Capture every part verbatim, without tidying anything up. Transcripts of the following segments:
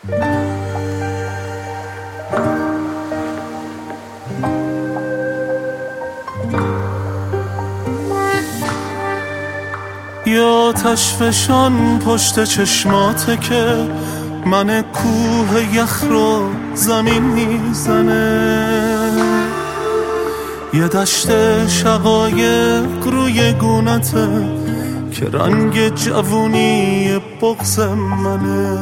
یا تشفشان پشت چشماته که من کوه یخ رو زمین میزنه، یه دشت شقایق روی گونته که رنگ جوونی بغض منه.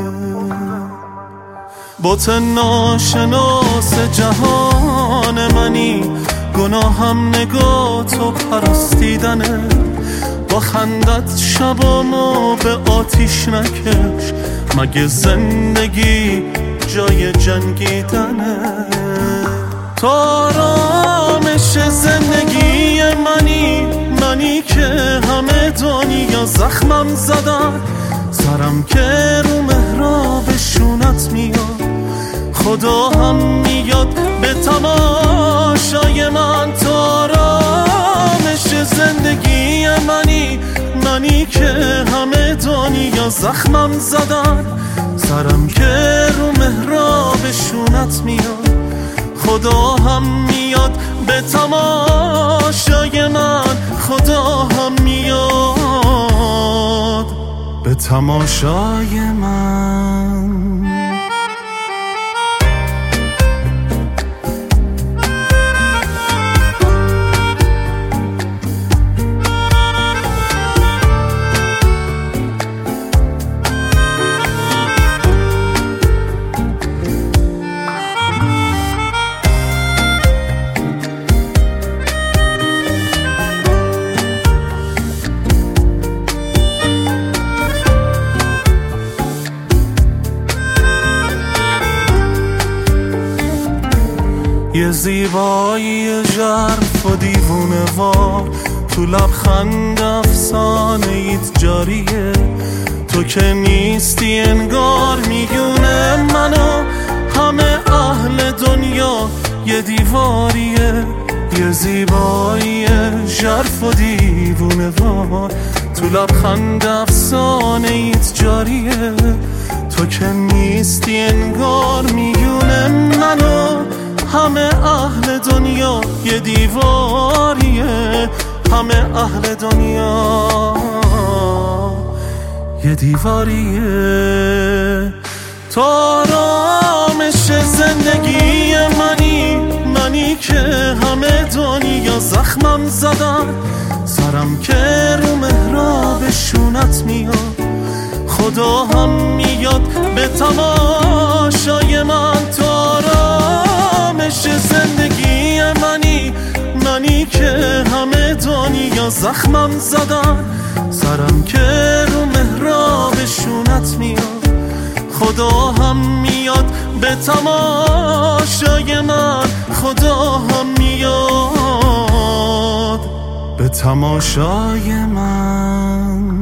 بت ناشناس جهان منی، گناهم نگاه تو پرستیدنه. با خندت شبامو به آتیش نکش، مگه زندگی جای جنگیدنه؟ تو آرامش زندگی منی، منی که همه دنیا زخمم زدن، سرم که رو محراب شونت میاد، خدا هم میاد به تماشای من. تو آرامش زندگی منی، منی که همه دنیا زخمم زدن، سرم که رو محراب شونت میاد، خدا هم میاد به تماشای من. خدا هم میاد به تماشای من. یه زیبایی ژرف و دیوونه وار، تو لبخند افسانه ایت جاریه. تو که نیستی انگار میونه منو همه اهل دنیا یه دیواریه. یه زیبایی ژرف و دیوونه وار، تو لبخند افسانه ایت جاریه. تو که نیستی انگار میونه منو همه اهل دنیا یه دیواریه. همه اهل دنیا یه دیواریه. تو آرامش زندگی منی، منی که همه دنیا زخمم زدن، سرم که رو محراب شونت میاد، خدا هم میاد به تماشای من. تو آرامش زندگی منی، منی که همه دنیا زخمم زدن، سرم که رو محراب شونت میاد، خدا هم میاد به تماشای من. خدا هم میاد به تماشای من.